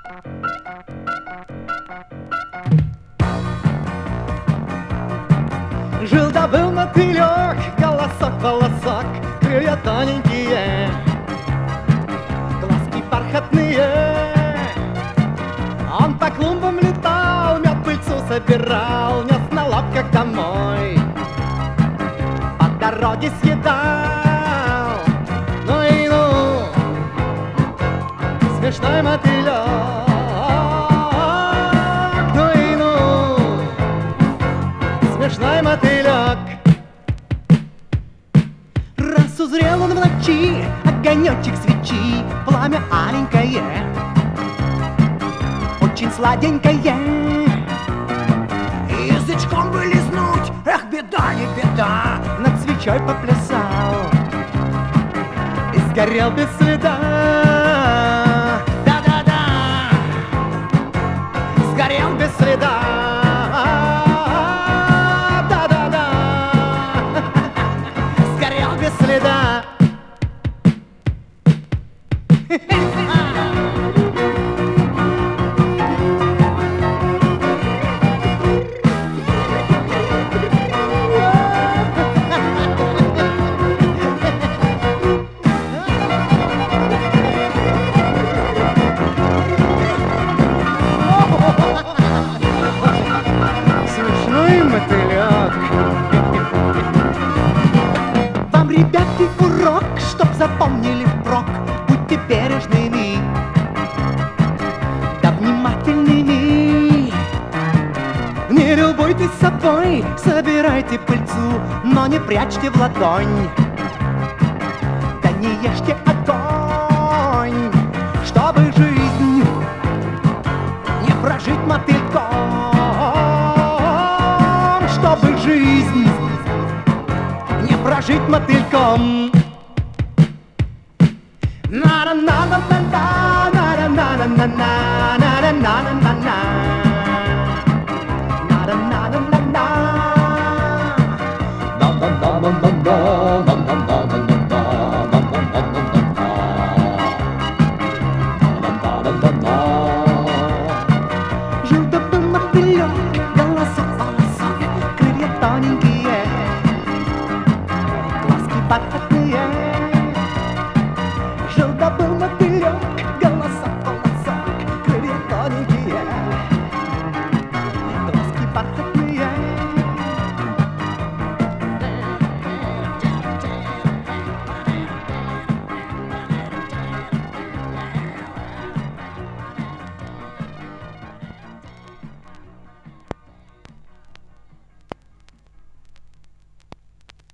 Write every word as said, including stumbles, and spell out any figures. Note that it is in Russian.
Жил-да был мотылек, голосок, волосок, крылья тоненькие, глазки бархатные. Он по клумбам летал, мед пыльцу собирал, нес на лапках домой, по дороге съедал. Ну и ну, смешной мотылек. Ну и ну, смешной мотылек. Раз узрел он в ночи огонечек свечи, пламя аленькое, очень сладенькое. Язычком бы лизнуть, эх, беда не беда, над свечой поплясал и сгорел без следа. Да-да-да, сгорел без следа. Да-да-да, сгорел без следа. Вам, ребятки, урок, чтоб запомнили впрок: будьте бережными, да внимательными. Не любуйтесь собой, собирайте пыльцу, но не прячьте в ладонь, да не ешьте огонь, чтобы жизнь не прожить мотыльком. Чтобы жизнь не прожить мотыльком. На-на-на-на-на-на, на-на-на-на-на.